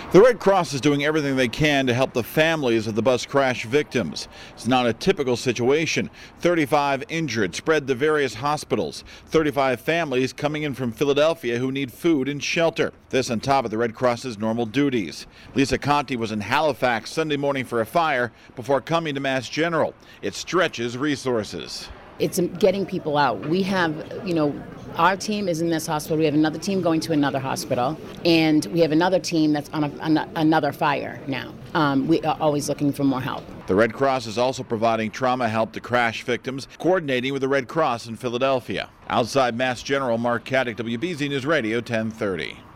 The Red Cross is doing everything they can to help the families of the bus crash victims. It's not a typical situation. 35 injured spread to various hospitals. 35 families coming in from Philadelphia who need food and shelter. This on top of the Red Cross's normal duties. Lisa Conti was in Halifax Sunday morning for a fire before coming to Mass General. It stretches resources. It's getting people out. We have, our team is in this hospital. We have another team going to another hospital, and we have another team that's on another fire now. We are always looking for more help. The Red Cross is also providing trauma help to crash victims, coordinating with the Red Cross in Philadelphia. Outside Mass General, Mark Caddick, WBZ News Radio 1030.